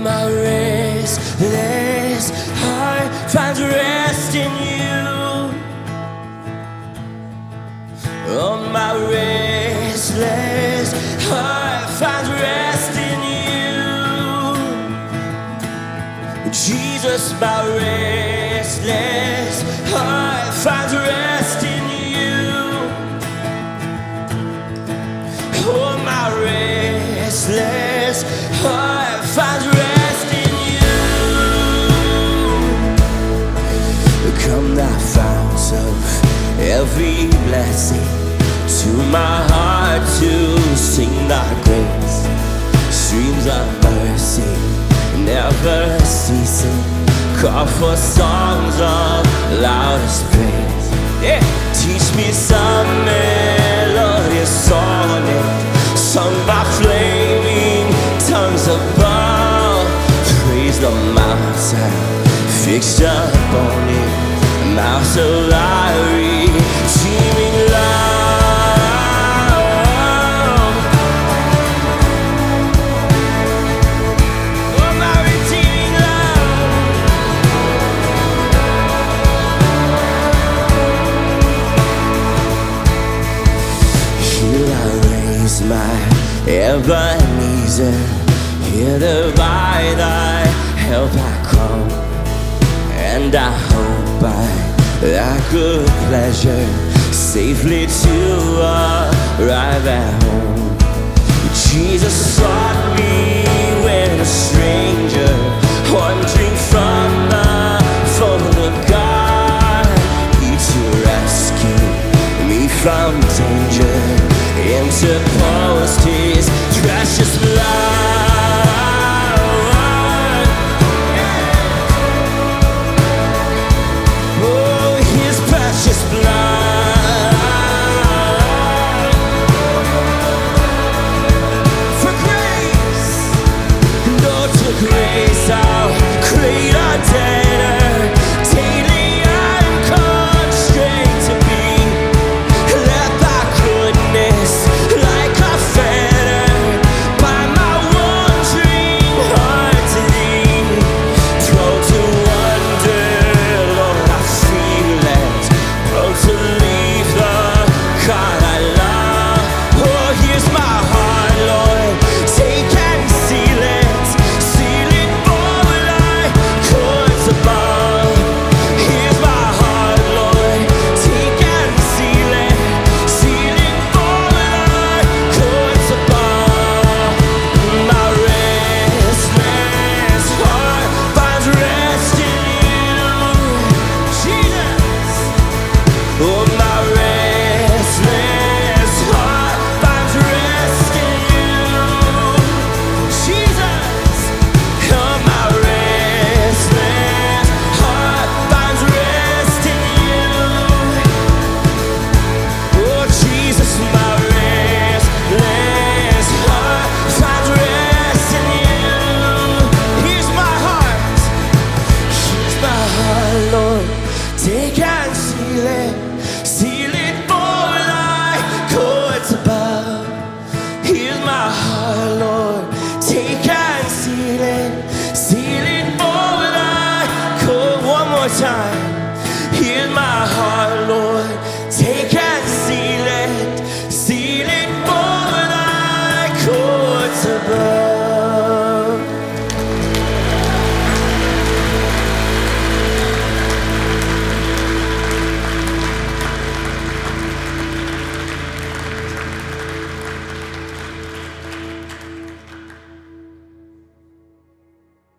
my restless heart finds rest in you. Oh, my restless heart finds rest in you. Jesus, my restless heart finds rest in you. Oh, my restless heart finds rest in you. Come, thou fount of every blessing, to my heart to sing thy grace. Streams of mercy never ceasing, call for songs of loudest praise. Yeah. Teach me some melodious sonnet, sung by flaming tongues above. Praise the mountain fixed upon it, mouth of Lyre, teeming love. Oh, my redeeming love. Here I raise my Ebenezer, hither by thy help I come, and I hope by thy good pleasure safely to arrive at home. Jesus sought me